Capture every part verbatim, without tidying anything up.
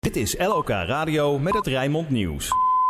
Dit is L O K Radio met het Rijnmond Nieuws.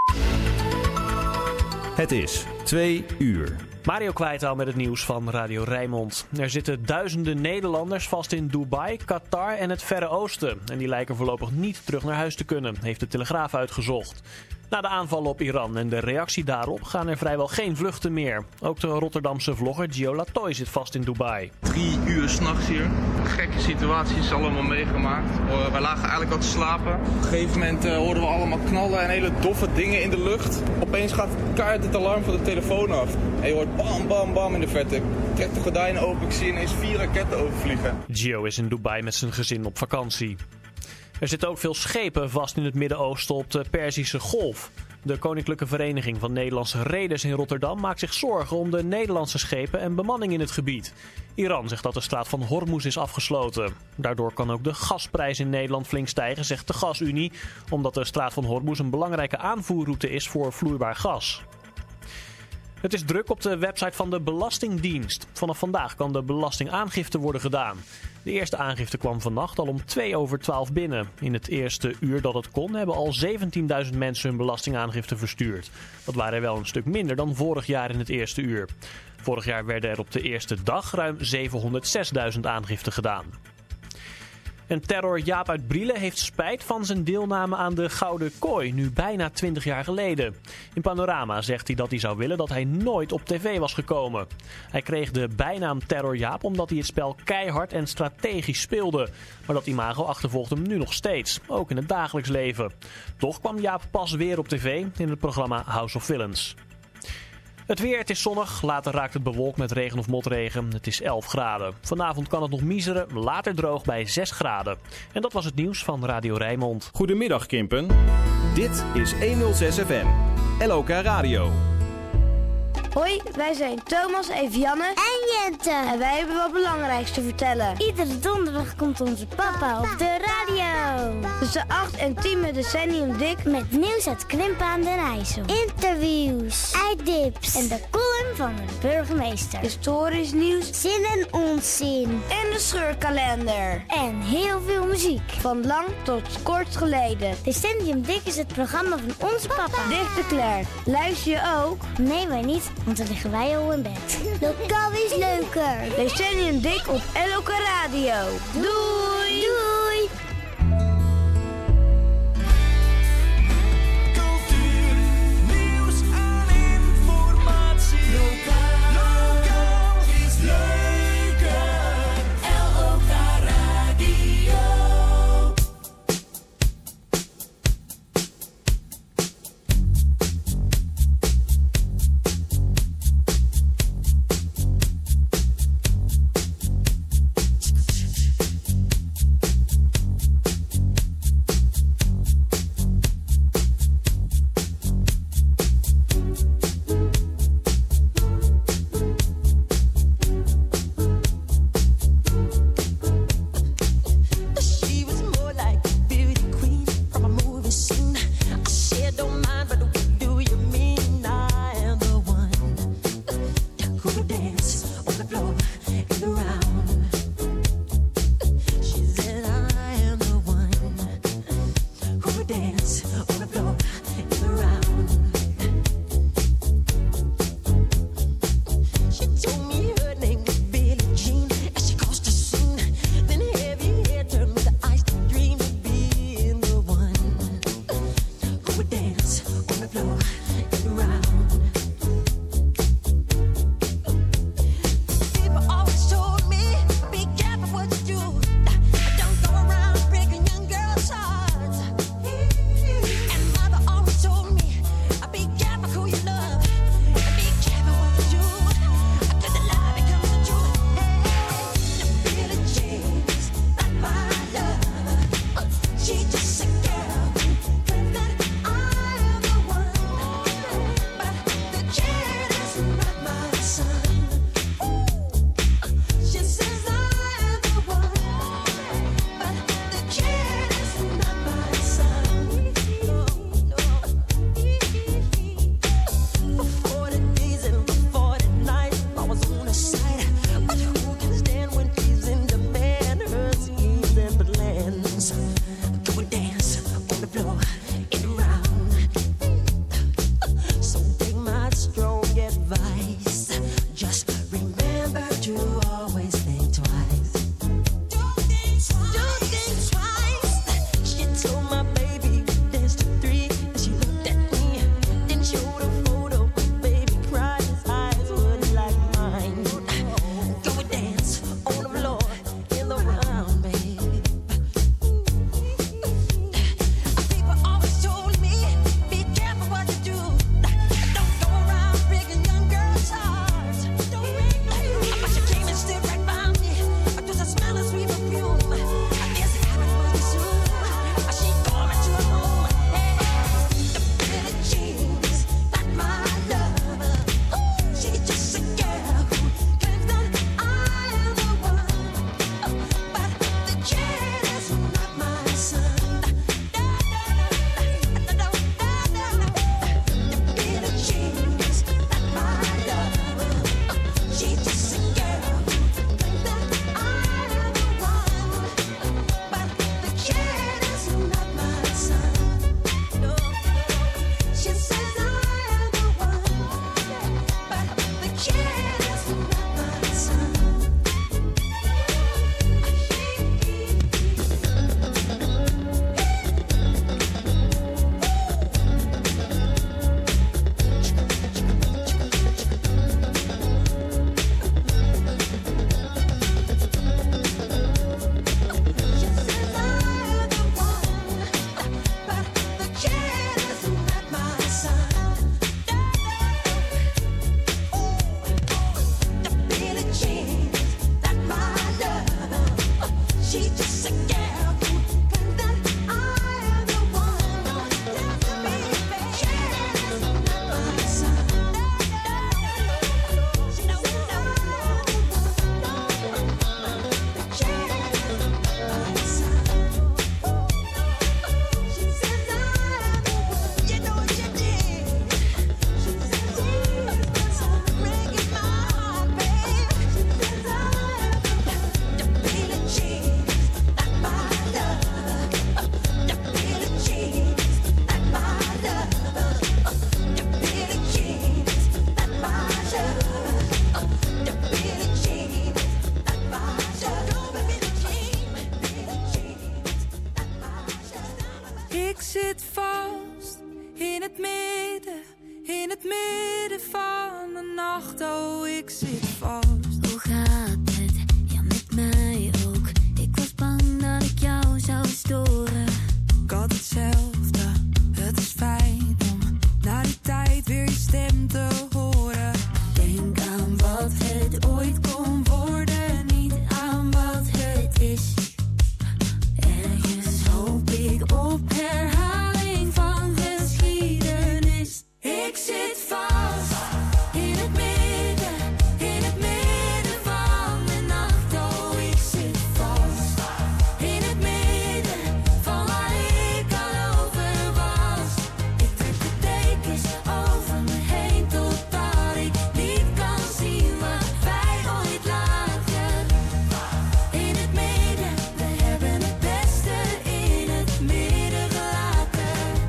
Het is twee uur. Mario Kwijtaal met het nieuws van Radio Rijnmond. Er zitten duizenden Nederlanders vast in Dubai, Qatar en het Verre Oosten. En die lijken voorlopig niet terug naar huis te kunnen, heeft de Telegraaf uitgezocht. Na de aanval op Iran en de reactie daarop gaan er vrijwel geen vluchten meer. Ook de Rotterdamse vlogger Gio Latoy zit vast in Dubai. Drie uur s'nachts hier. Gekke situaties allemaal meegemaakt. Uh, wij lagen eigenlijk al te slapen. Op een gegeven moment uh, hoorden we allemaal knallen en hele doffe dingen in de lucht. Opeens gaat keihard het alarm van de telefoon af. En je hoort bam, bam, bam in de verte. Ik trek de gordijnen open, ik zie ineens vier raketten overvliegen. Gio is in Dubai met zijn gezin op vakantie. Er zitten ook veel schepen vast in het Midden-Oosten op de Perzische Golf. De Koninklijke Vereniging van Nederlandse Reders in Rotterdam maakt zich zorgen om de Nederlandse schepen en bemanning in het gebied. Iran zegt dat de straat van Hormuz is afgesloten. Daardoor kan ook de gasprijs in Nederland flink stijgen, zegt de Gasunie, omdat de straat van Hormuz een belangrijke aanvoerroute is voor vloeibaar gas. Het is druk op de website van de Belastingdienst. Vanaf vandaag kan de belastingaangifte worden gedaan. De eerste aangifte kwam vannacht al om twee over twaalf binnen. In het eerste uur dat het kon hebben al zeventienduizend mensen hun belastingaangifte verstuurd. Dat waren er wel een stuk minder dan vorig jaar in het eerste uur. Vorig jaar werden er op de eerste dag ruim zevenhonderdzesduizend aangiften gedaan. En terror Jaap uit Brielen heeft spijt van zijn deelname aan de Gouden Kooi, nu bijna twintig jaar geleden. In Panorama zegt hij dat hij zou willen dat hij nooit op tv was gekomen. Hij kreeg de bijnaam Terror Jaap omdat hij het spel keihard en strategisch speelde. Maar dat imago achtervolgt hem nu nog steeds, ook in het dagelijks leven. Toch kwam Jaap pas weer op tv in het programma House of Villains. Het weer, het is zonnig, later raakt het bewolkt met regen of motregen. Het is elf graden. Vanavond kan het nog miezeren, later droog bij zes graden. En dat was het nieuws van Radio Rijnmond. Goedemiddag Kimpen. Dit is honderdzes F M. L O K Radio. Hoi, wij zijn Thomas, Evianne en Jente. En wij hebben wat belangrijks te vertellen. Iedere donderdag komt onze papa op de radio. Tussen acht en tien met Decennium Dik. Met nieuws uit Krimpen aan den IJssel. Interviews, uitdips en de column van de burgemeester. Historisch nieuws, zin en onzin. En de scheurkalender. En heel veel muziek. Van lang tot kort geleden. Decennium Dik is het programma van onze papa. Dichter Claire, luister je ook? Nee, wij niet. Want dan liggen wij al in bed. Lokaal is leuker. Decennium Dik op L O K Radio. Doei! Doei! Cultuur, nieuws en informatie. Lokaal, lokaal is leuker. L O K Radio. Ik zit vast in het midden, in het midden van de nacht. Oh, ik zit vast. Hoe gaat het? Ja, met mij ook. Ik was bang dat ik jou zou storen. Ik had hetzelfde, het is fijn om na die tijd weer je stem te horen. Denk aan wat het ooit kon worden, niet aan wat het is. Ergens hoop ik op herhaling van geschiedenis. Ik zit vast in het midden, in het midden van de nacht. Oh, ik zit vast in het midden van waar ik al over was. Ik trek de dekens over me heen totdat ik niet kan zien waar wij ooit lagen. In het midden, we hebben het beste in het midden gelaten.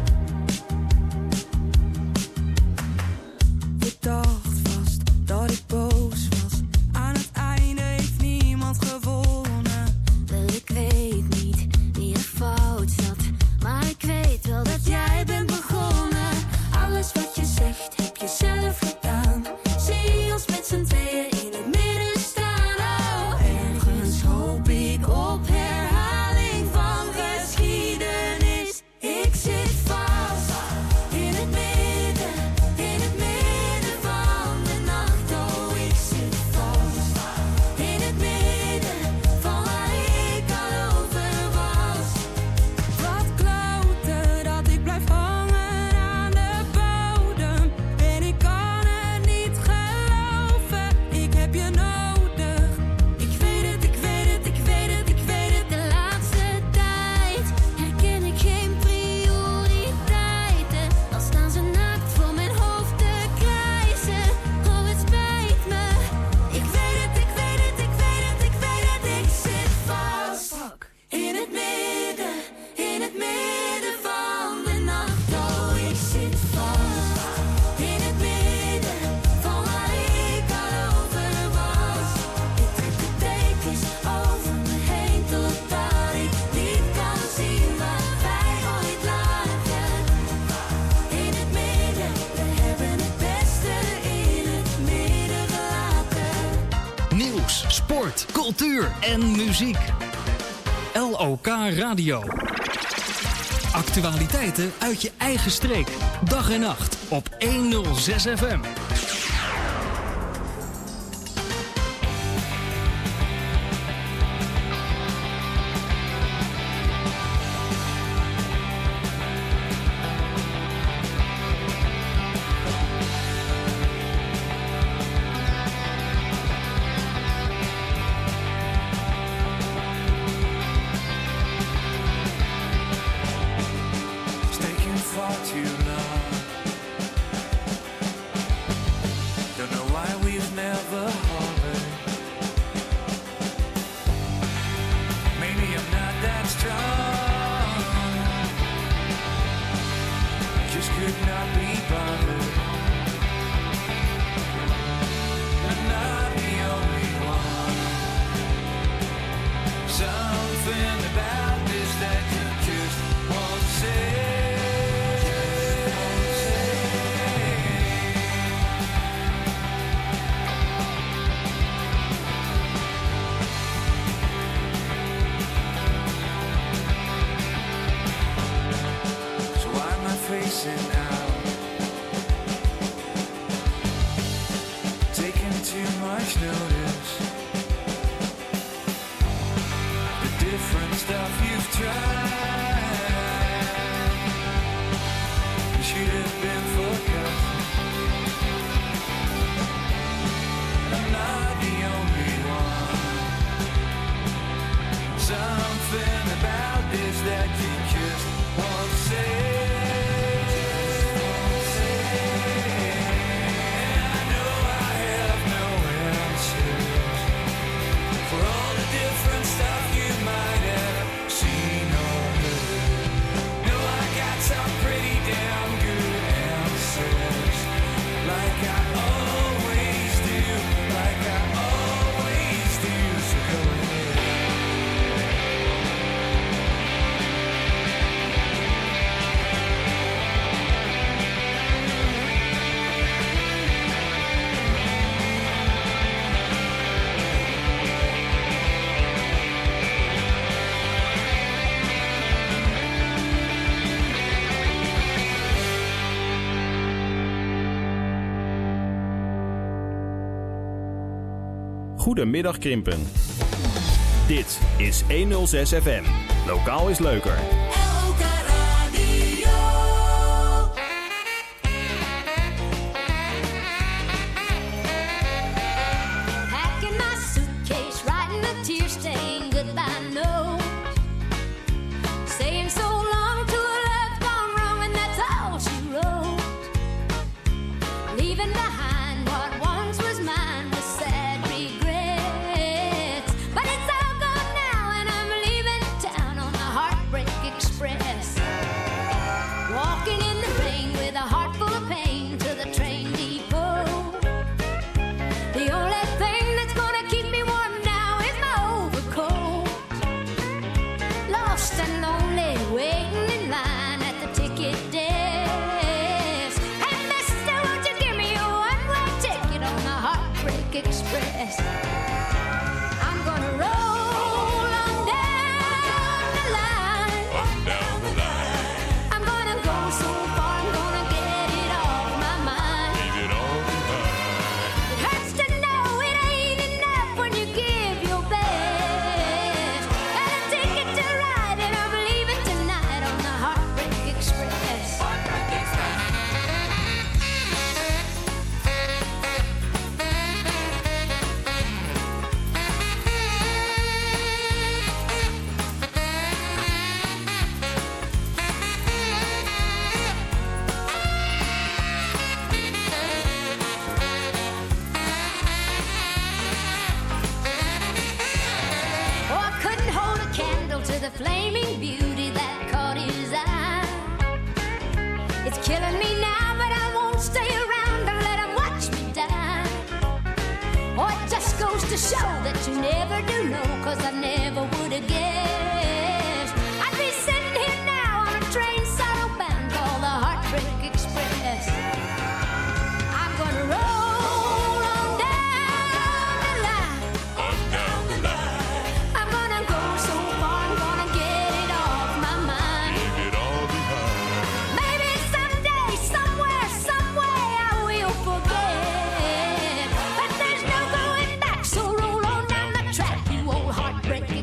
Je dacht vast dat ik boos was. Aan het einde heeft niemand gewonnen. Wel, ik weet niet wie er fout zat, maar ik weet wel dat jij bent begonnen. Alles wat je zegt heb je zelf gedaan. Zie ons met z'n tweeën in het midden staan. Oh, ergens hoop ik op herhaling van geschiedenis. Ik zit vast in het midden, in het midden van de nacht. Oh, ik zit vast in het midden van waar ik al over was. Wat kloten dat ik blijf hangen aan de bodem. En ik kan het niet geloven, ik heb je nodig. Ik weet het, ik weet het, ik weet het, ik weet het. De laatste tijd herken ik geen prioriteiten. Al staan ze naakt voor mijn hoofd te krijsen. Oh, het spijt me. Ik weet het, ik weet het, ik weet het, ik weet het. Ik zit vast in het midden, in het midden van de nacht. Oh, ik zit vast in het midden van waar ik al over was. Ik trek de dekens over me heen totdat ik niet kan zien waar wij ooit lagen. In het midden, we hebben het beste in het midden gelaten. Nieuws, sport, cultuur en muziek. L O K Radio. Actualiteiten uit je eigen streek. Dag en nacht op honderdzes F M. It's taking far too long. Don't know why we've never hovered. Maybe I'm not that strong. Just could not be bothered. I'm not the only one. Something about this that you just won't say. So why am I facing out? Taking too much notice. The different stuff you've tried. You should have been forgotten. I'm not the only one. Something about this that you just won't say. Goedemiddag Krimpen. Dit is honderdzes F M. Lokaal is leuker. Packing my suitcase, writing a tear-stained goodbye note, saying so long to a love gone wrong, and that's all she wrote. Leaving behind what once was mine with sad regrets, but it's all gone now, and I'm leaving town on the Heartbreak Express. Walking in the rain with a heart full of pain to the train depot. The only thing that's gonna keep me warm now is my overcoat. Lost and lonely, waiting in line at the ticket desk. Hey, mister, won't you give me a one-way ticket on the Heartbreak Express? I'm gonna roll on down the line. Down the line, I'm gonna go so far, I'm gonna get it off my mind. leave it all behind. It hurts to know it ain't enough when you give your best. Got a ticket to ride and I'm leaving tonight on the Heartbreak Express. Oh, I couldn't hold a candle to the flaming beauty that caught his eye. It's killing me now, but I won't stay around and let him watch me die. Oh, it just goes to show that you never do know, 'cause I never would have guessed I'd be sitting here now on a train sorrow bound called the Heartbreak Express. I'm gonna roll on down the line. Down the line, I'm gonna go so far, I'm gonna get it off my mind. leave it all behind. Maybe someday, somewhere, some way I will forget. But there's no going back, so roll on down the track, you old Heartbreak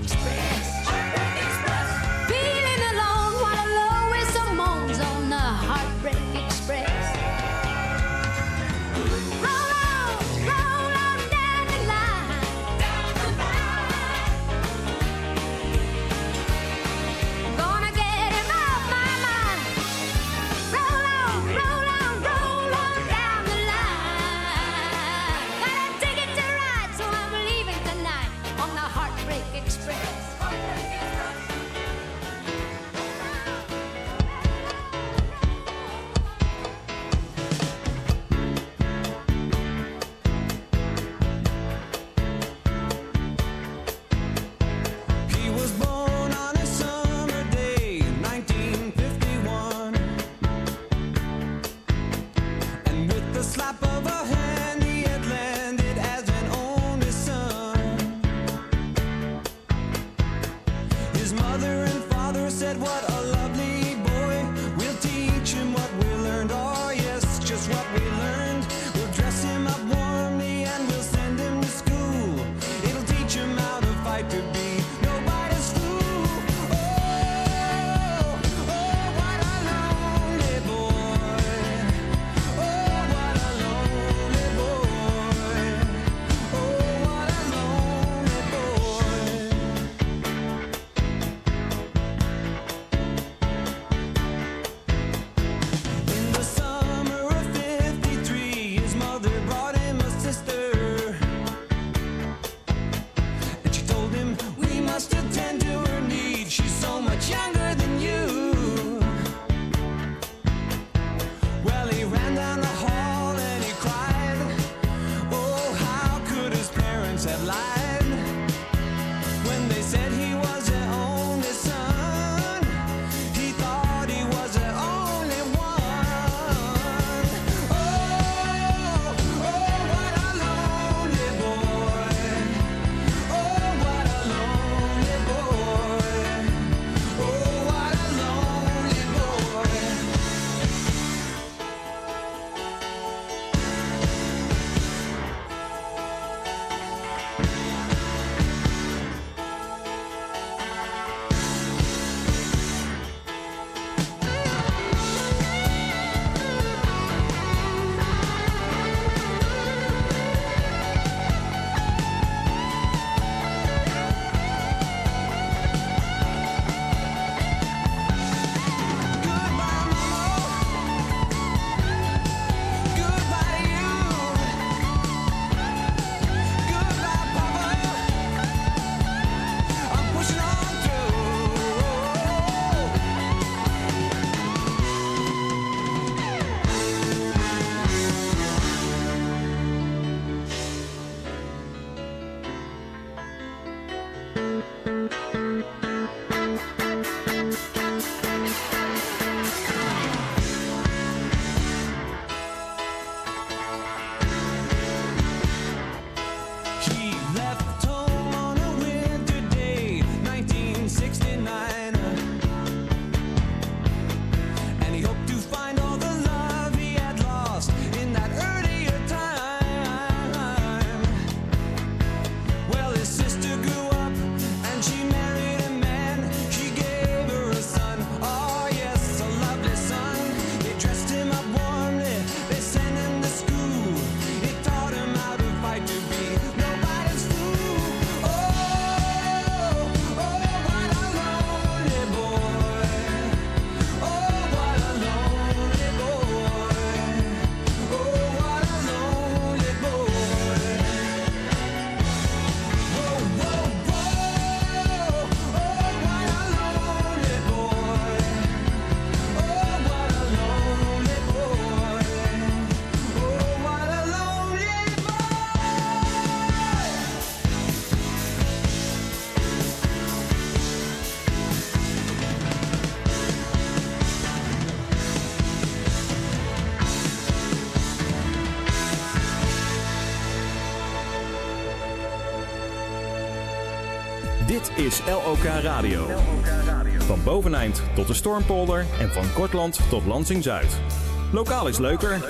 Dit is L O K Radio. Van Boveneind tot de Stormpolder en van Kortland tot Lansing-Zuid. Lokaal is leuker.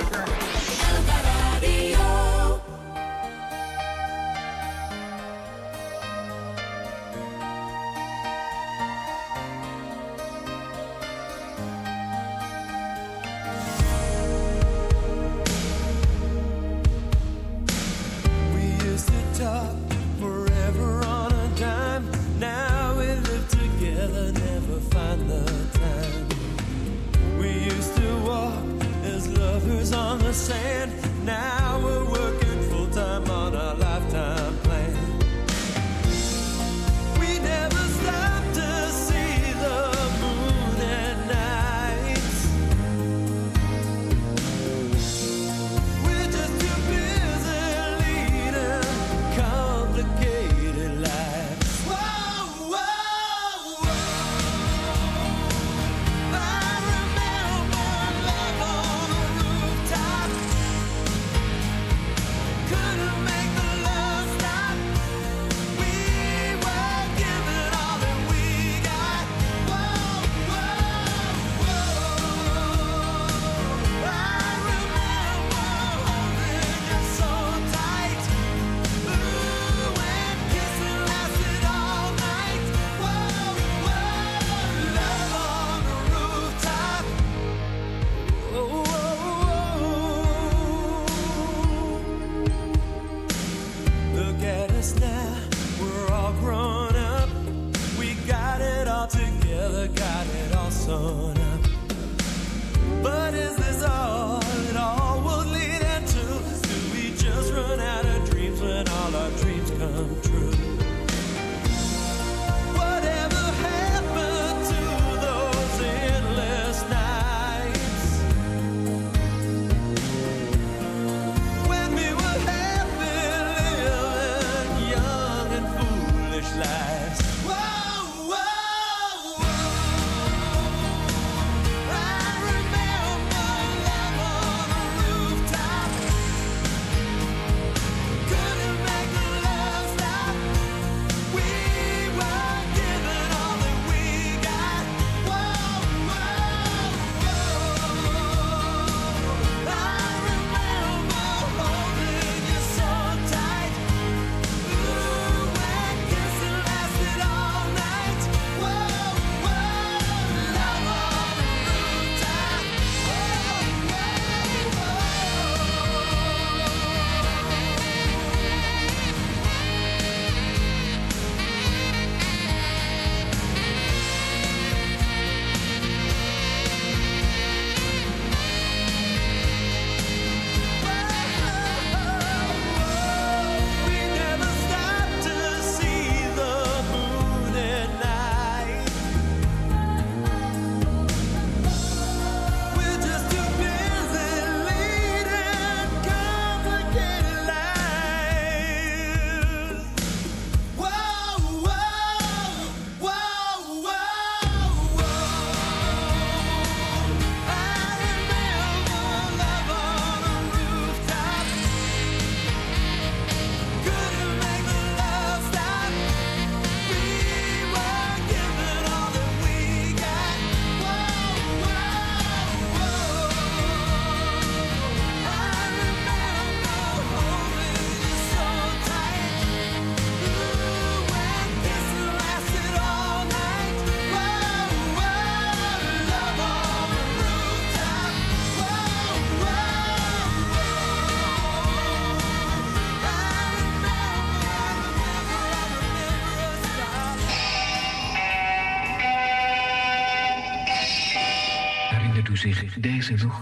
u zich deze nog?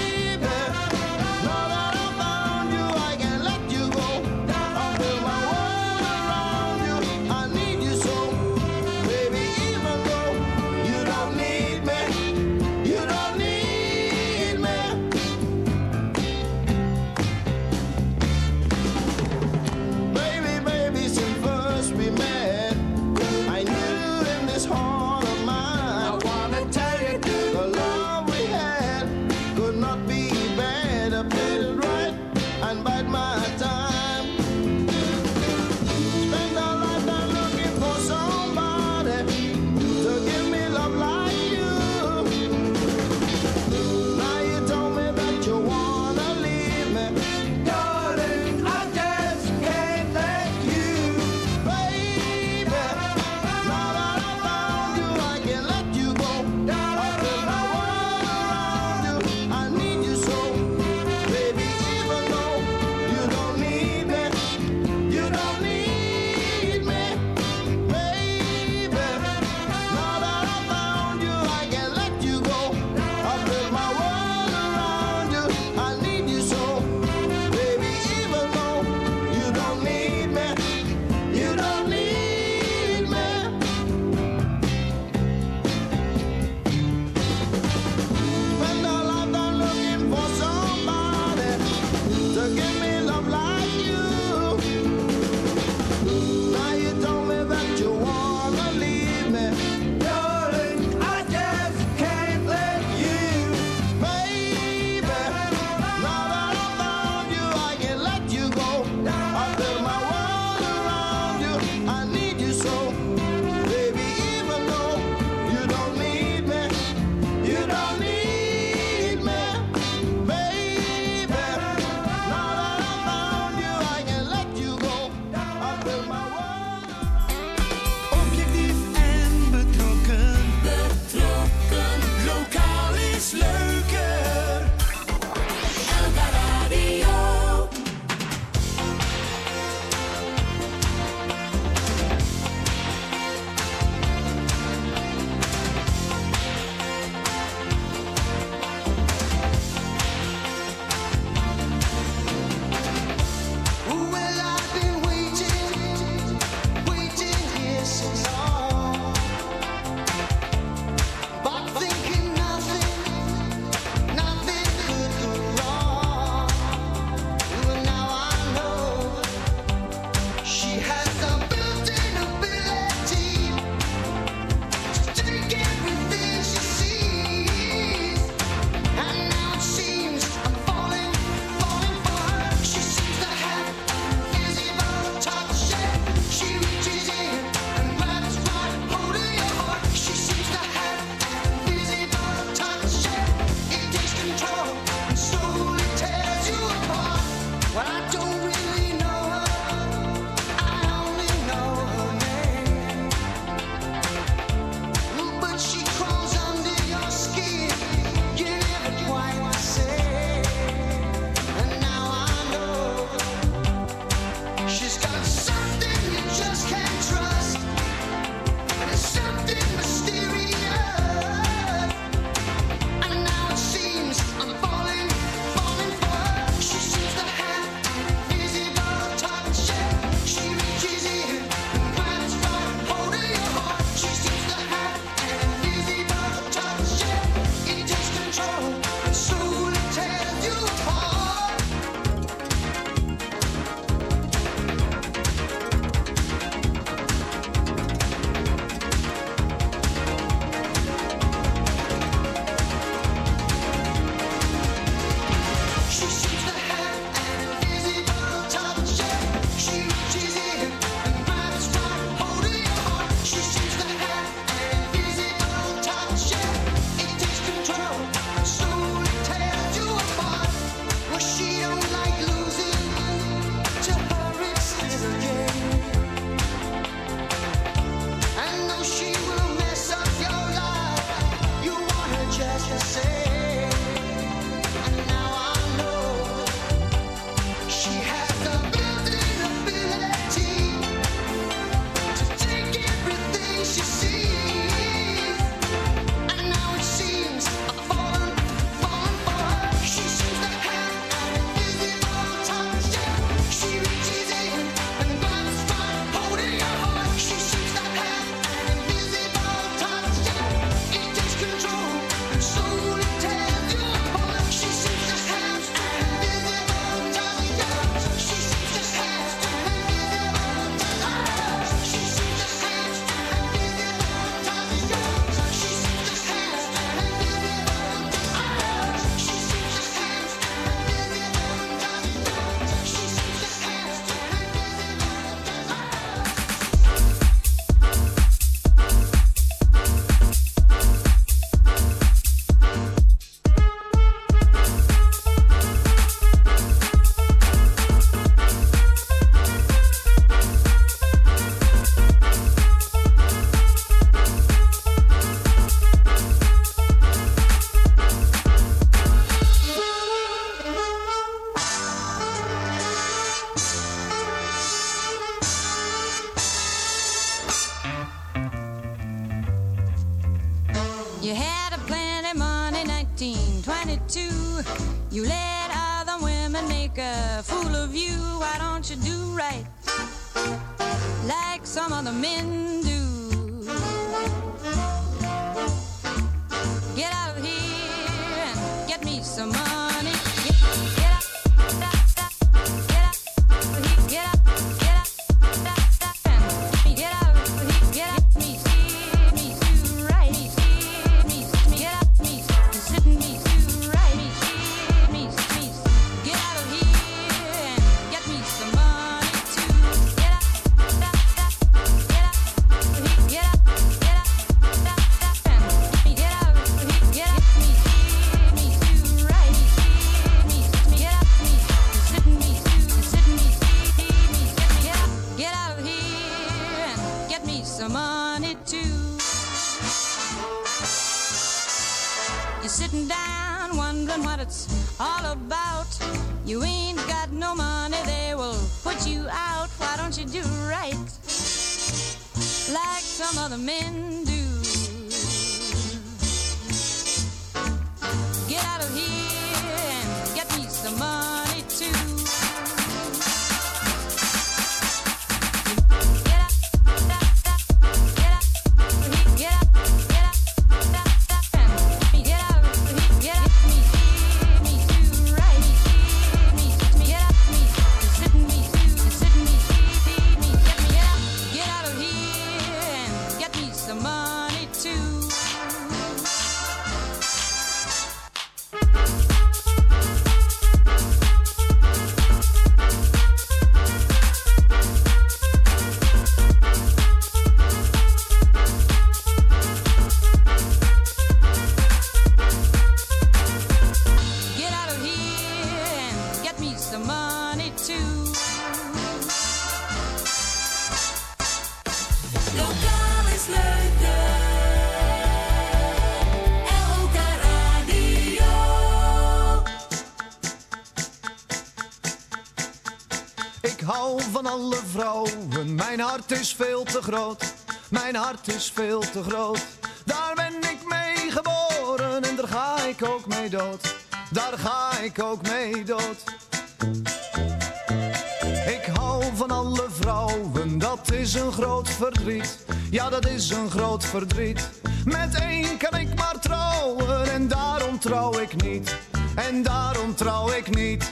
Whoa. You let other women make a fool of you. Why don't you do right like some other men do? Get out of here and get me some money. Get, get out, get out, get out, get out, get out, get out, me, me, do right, me, me, me, get out, me, sit me, do right, me, me, me, get out of here and get me some money too. Get out, get out, get out, get out, get out. Sitting down wondering what it's all about. You ain't got no money, they will put you out. Why don't you do right like some other men do? Get out of here and get me some money too. Mijn hart is veel te groot, mijn hart is veel te groot. Daar ben ik mee geboren en daar ga ik ook mee dood. Daar ga ik ook mee dood. Ik hou van alle vrouwen, dat is een groot verdriet. Ja, dat is een groot verdriet. Met één kan ik maar trouwen en daarom trouw ik niet. En daarom trouw ik niet.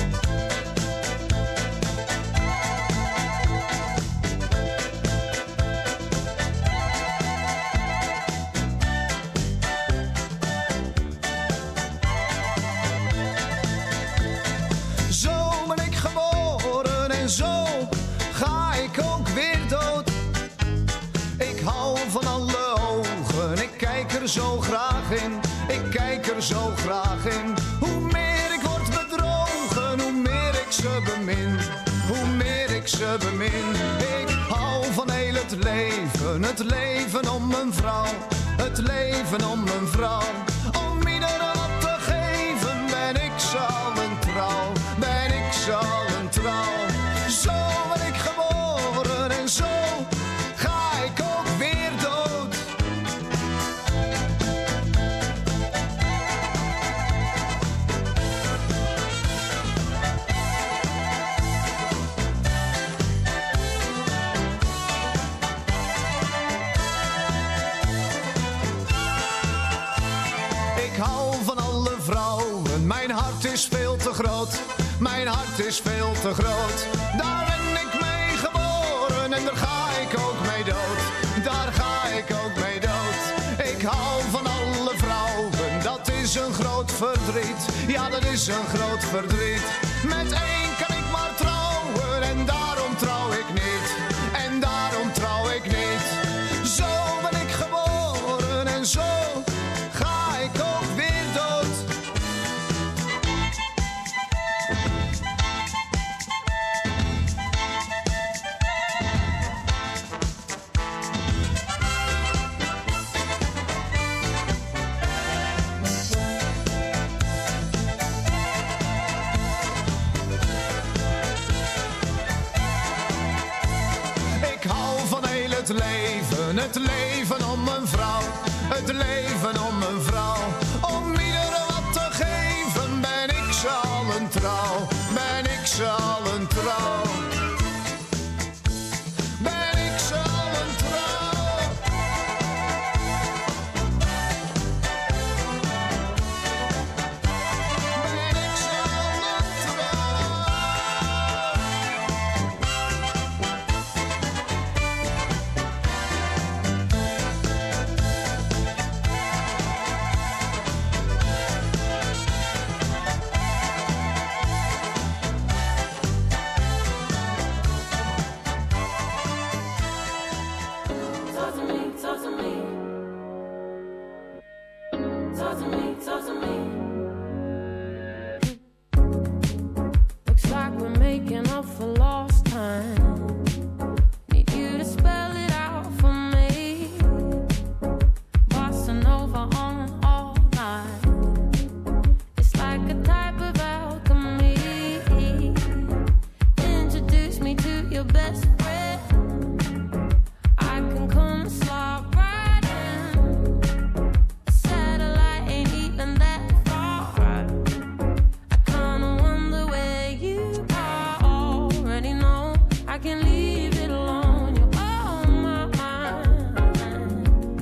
Zo ga ik ook weer dood. Ik hou van alle ogen, ik kijk er zo graag in. Ik kijk er zo graag in. Hoe meer ik word bedrogen, hoe meer ik ze bemin. Hoe meer ik ze bemin. Ik hou van heel het leven, het leven om een vrouw. Het leven om een vrouw. Om iedereen wat te geven ben ik zo een trouw. Ben ik zo een trouw. Zo ben ik geboren en zo ga ik ook weer dood. Ik hou van alle vrouwen, mijn hart is veel te groot. Mijn hart is veel te groot. Daar ben ik mee geboren en daar ga ik ook mee dood. Daar ga ik ook mee dood. Ik hou van alle vrouwen, dat is een groot verdriet. Ja, dat is een groot verdriet. Met één kan ik maar trouwen en daarom trouw ik niet. En daarom trouw ik niet. Zo ben ik geboren en zo ga ik ook weer dood. Het leven, het leven om een vrouw. Het leven om een vrouw. Om iedereen wat te geven me to your best friend. I can come slide right in. A satellite ain't even that far. I kinda wonder where you are. Already know I can leave it alone. You're on my mind.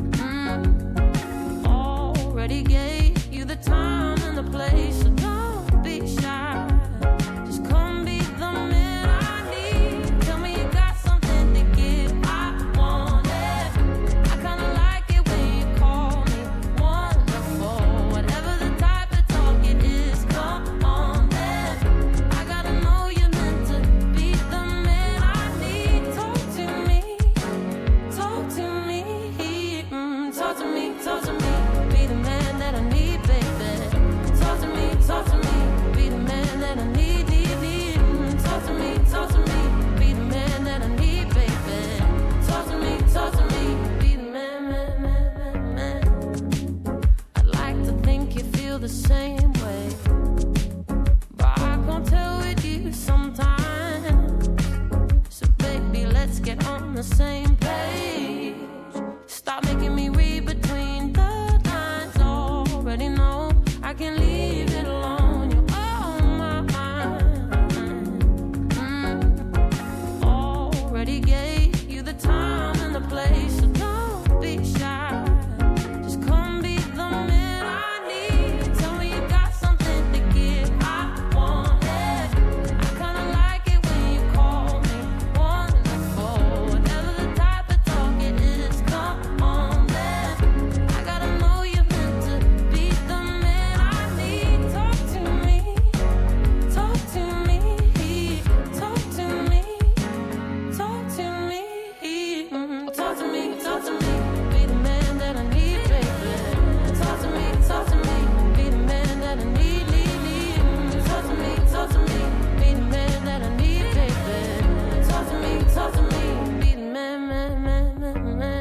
Mm. Already gave you the time and the place, so don't be shy. Just come be the man I need. Tell me you got something to give. I want it. I kinda like it when you call me wonderful. Whatever the type of talk it is, come on then. I gotta know you're meant to be the man I need. Talk to me, talk to me, mm, talk to me, talk to me. Be the man that I need, baby. Talk to me, talk to me. Be the man that I need, need, need. Mm, talk to me, talk to me. Be the man that I need, baby. Talk to me, talk to me. Be the man, man, man, man, man. I'd like to think you feel the same way, but I can't tell with you sometimes. So baby, let's get on the same page. Stop making me read between the lines. Already know I can leave it alone. You're on my mind. Mm. Already gave you the time and the place, so don't be shy. Just come be the man I need. Tell me you got something to give. I want it. I kinda like it when you call me wonderful. Whatever the type of talk it is, come on then. I gotta know you're meant to be the man I need. Talk to me, talk to me, talk to me, talk to me, mm, talk to me, talk to me. Be the man that I need, baby. Talk to me, talk to me. Be the man that I need, need, need. Mm, talk to me, talk to me. Be the man that I need, baby. Talk to me, talk to me. Be the man, man, man, man, man.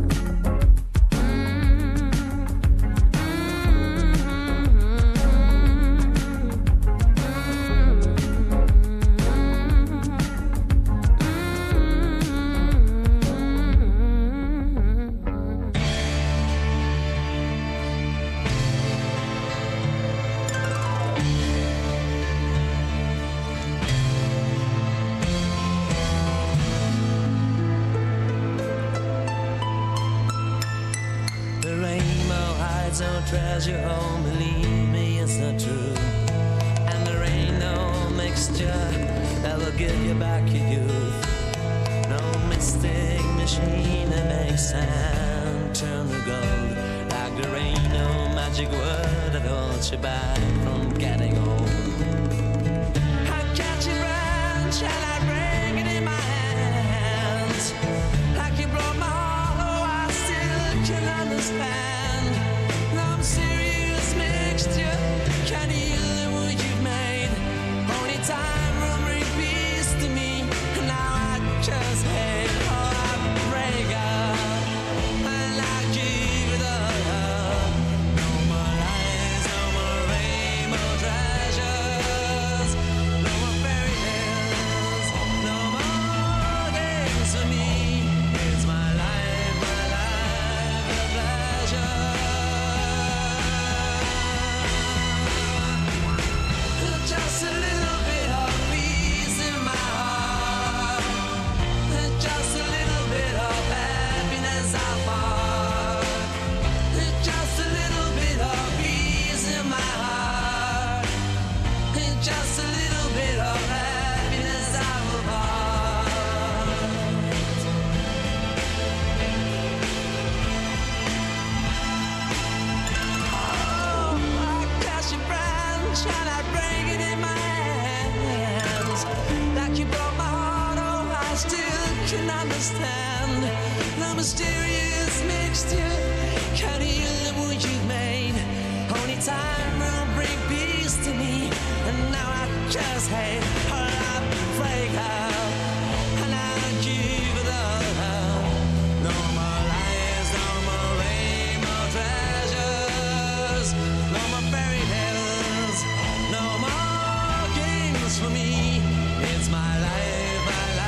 The rainbow hides no treasure, oh, believe me, it's not true. And there ain't no mixture that will give you back your youth. No mystic machine that makes sand turn to gold. Like there ain't no magic word that holds you back from getting old. I catch a branch and I bring it in my hands. Like you broke my heart, oh, I still can understand. No serious mixture can heal the wound you've made. Only time will bring peace to me. And now I just hate, oh, I break up. And I give it up. No more lies, no more rainbow treasures. No more fairy tales, no more games for me. It's my life, my life, a pleasure. Just a little bit of peace in my heart. Just a little bit of happiness I find. Just a little bit of peace in my heart. Just a little bit of happiness I will find. Oh, I catch a branch and I bring it in my hands. Like you broke my heart, oh, I still can understand. The mysterious mixture can heal the wound you've made. Only time will bring peace to me. And now I just hate her, I break out. And I give it up. No more lies, no more rainbow treasures. No more fairy tales, no more games for me. It's my life, my life.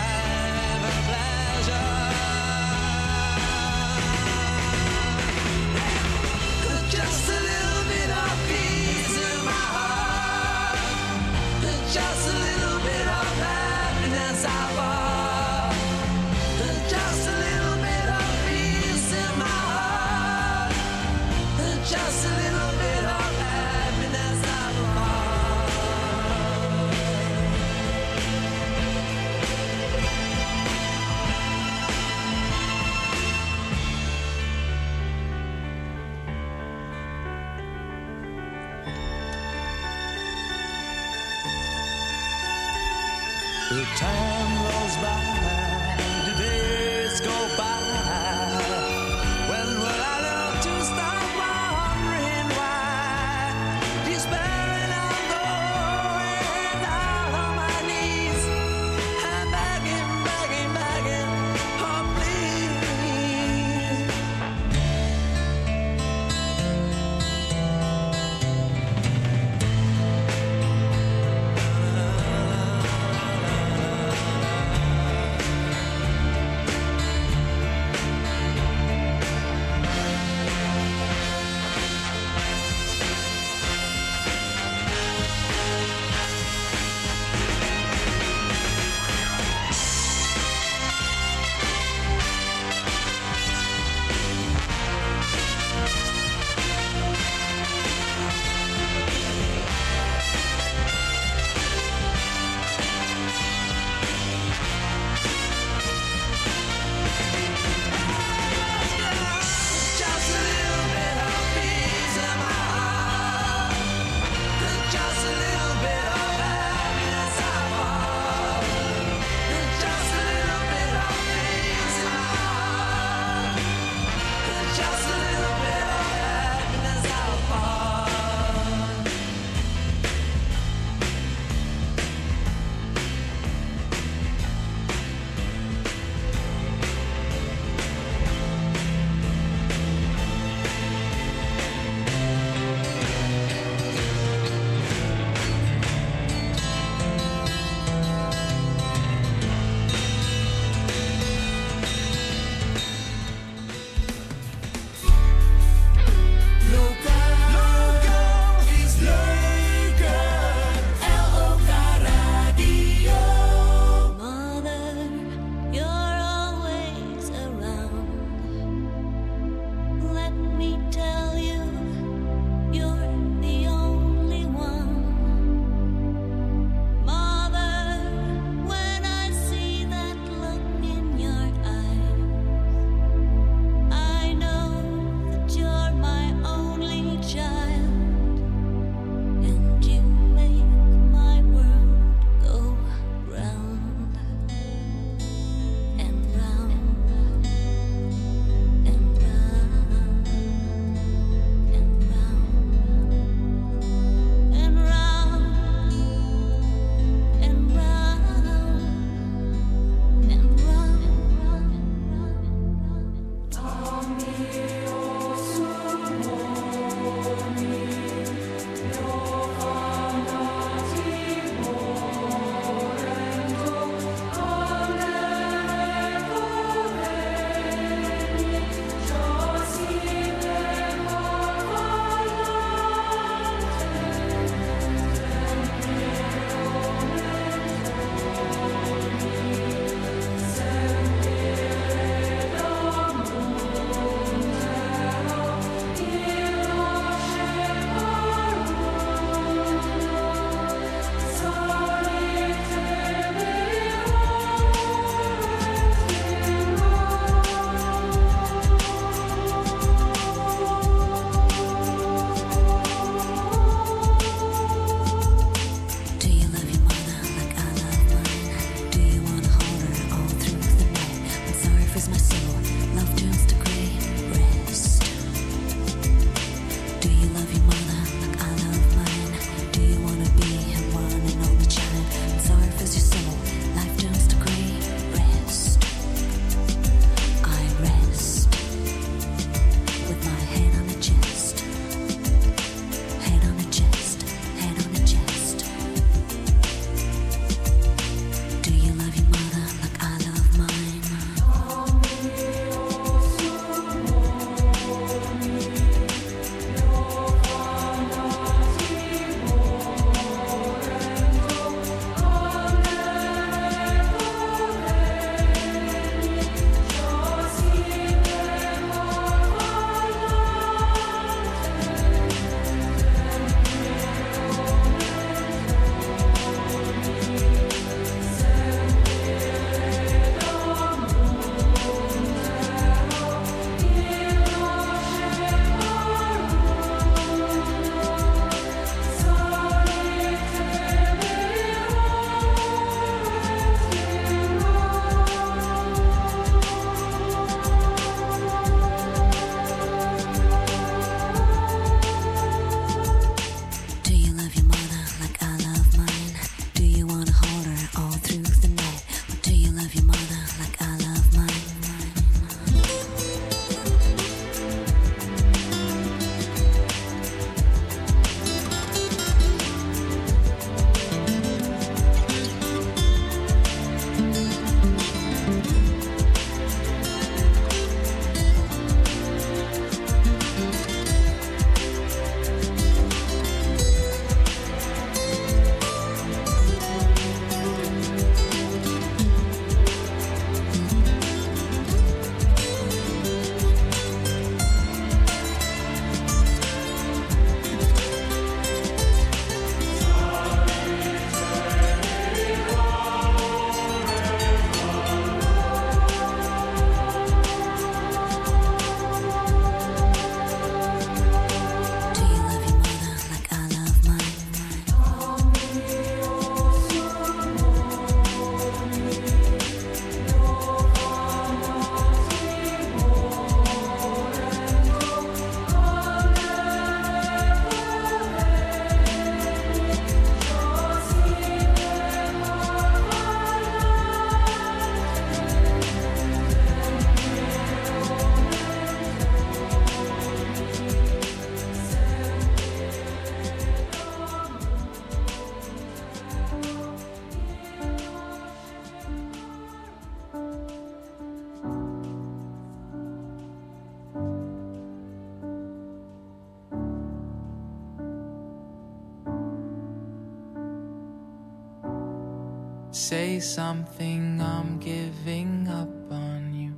Say something, I'm giving up on you.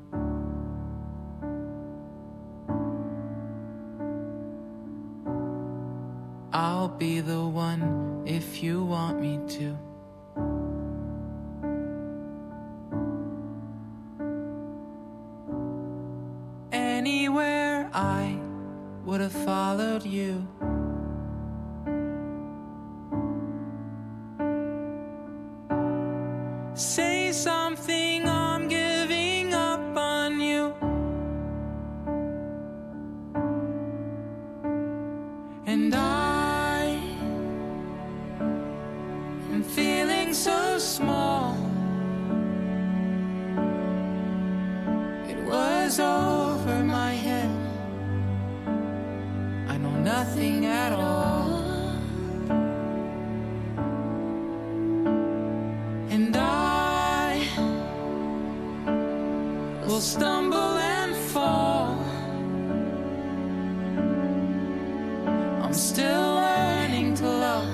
I'll be the one if you want me to. Anywhere I would have followed you. Say something, I'm giving up on you. And I am feeling so small. It was over my head. I know nothing at all. And I will stumble and fall. I'm still learning to love,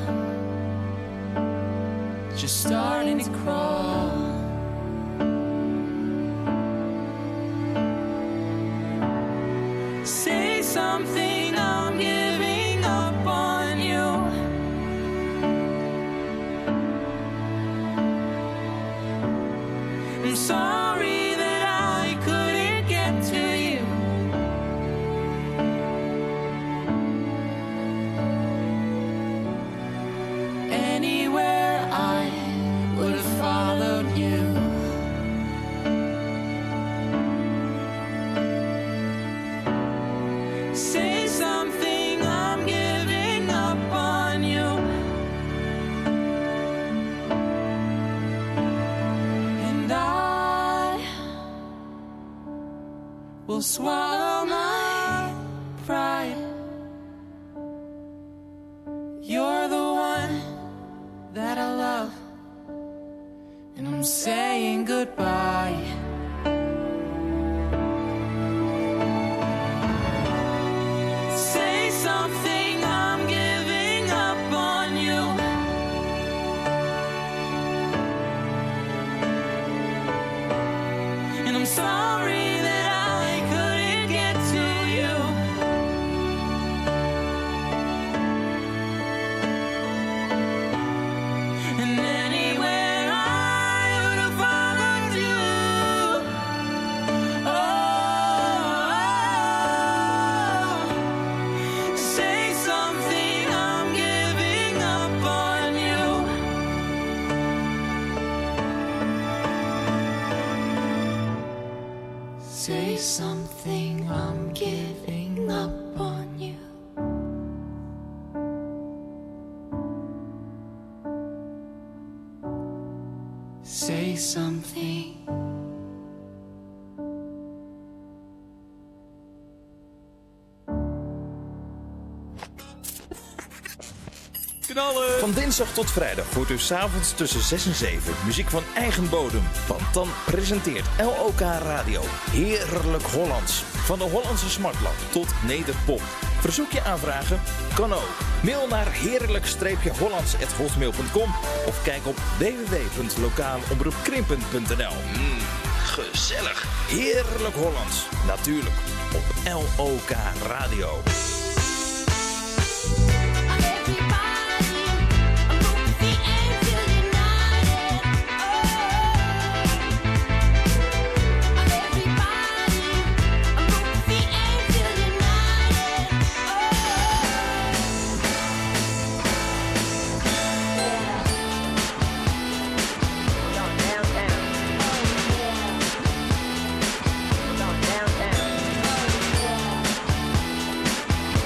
just starting to crawl. Say something, I'm giving up on you. I'm sorry that I couldn't get to you. Anywhere I would have followed you. Say something, I'm giving up on you. And I will swallow my pride. You're the one that I love, and I'm saying goodbye. Say something, I'm giving up on you. And I'm sorry that I couldn't get to you. And anywhere I would have followed you. Oh, say something, I'm giving up on you. Say something, I'm giving up on you. Say something. Knallen! Van dinsdag tot vrijdag hoort u 's avonds tussen zes en zeven muziek van eigen bodem. Want dan presenteert L O K Radio Heerlijk Hollands. Van de Hollandse smartlap tot nederpop. Verzoek je aanvragen? Kan ook. Mail naar heerlijk-hollands at hotmail punt com of kijk op w w w punt lokaalomroepkrimpen punt n l. Mm, gezellig. Heerlijk Hollands. Natuurlijk op L O K Radio. Downtown.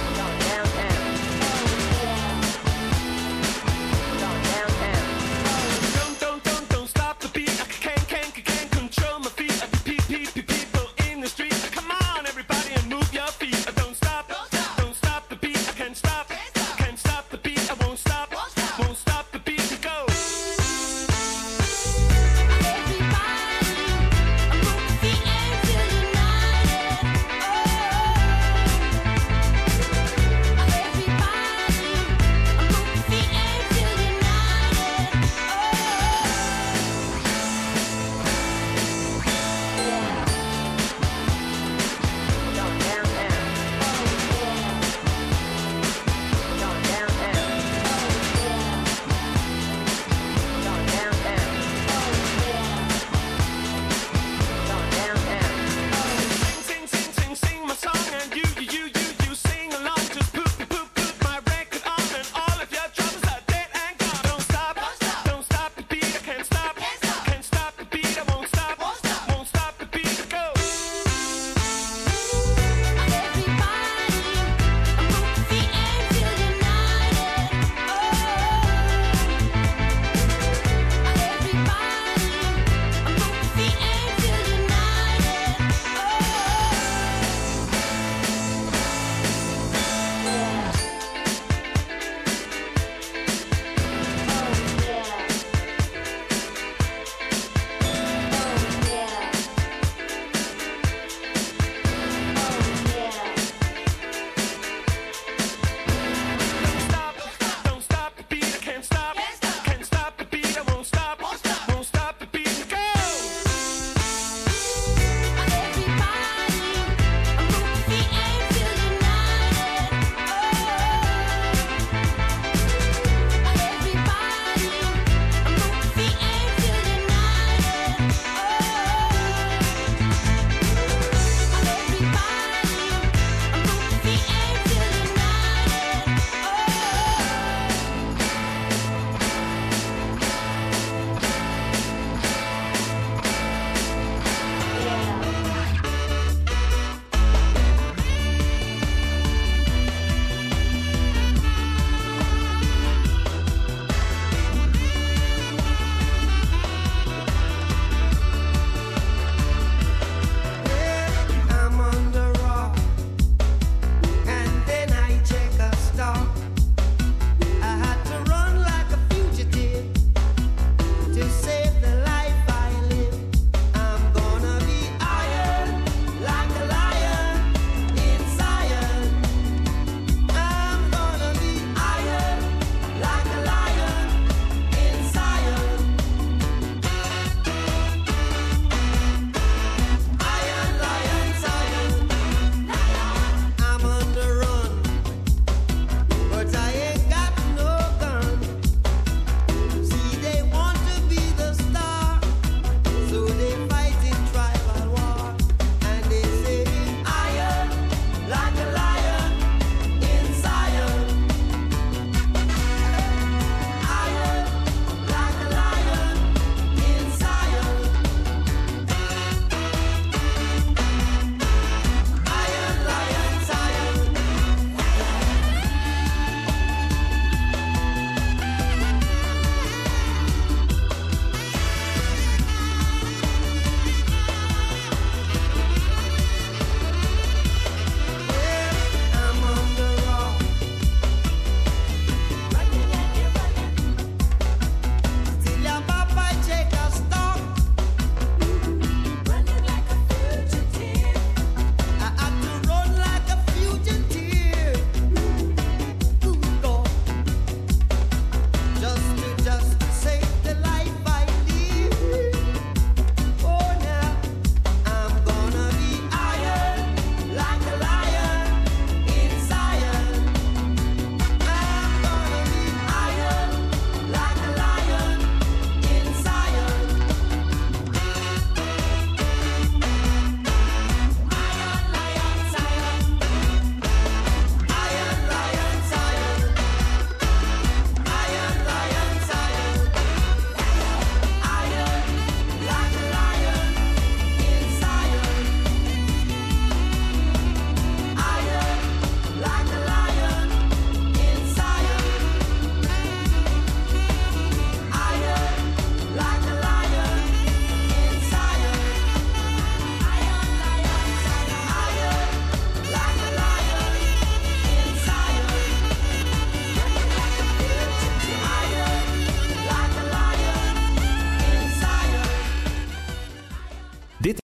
Dit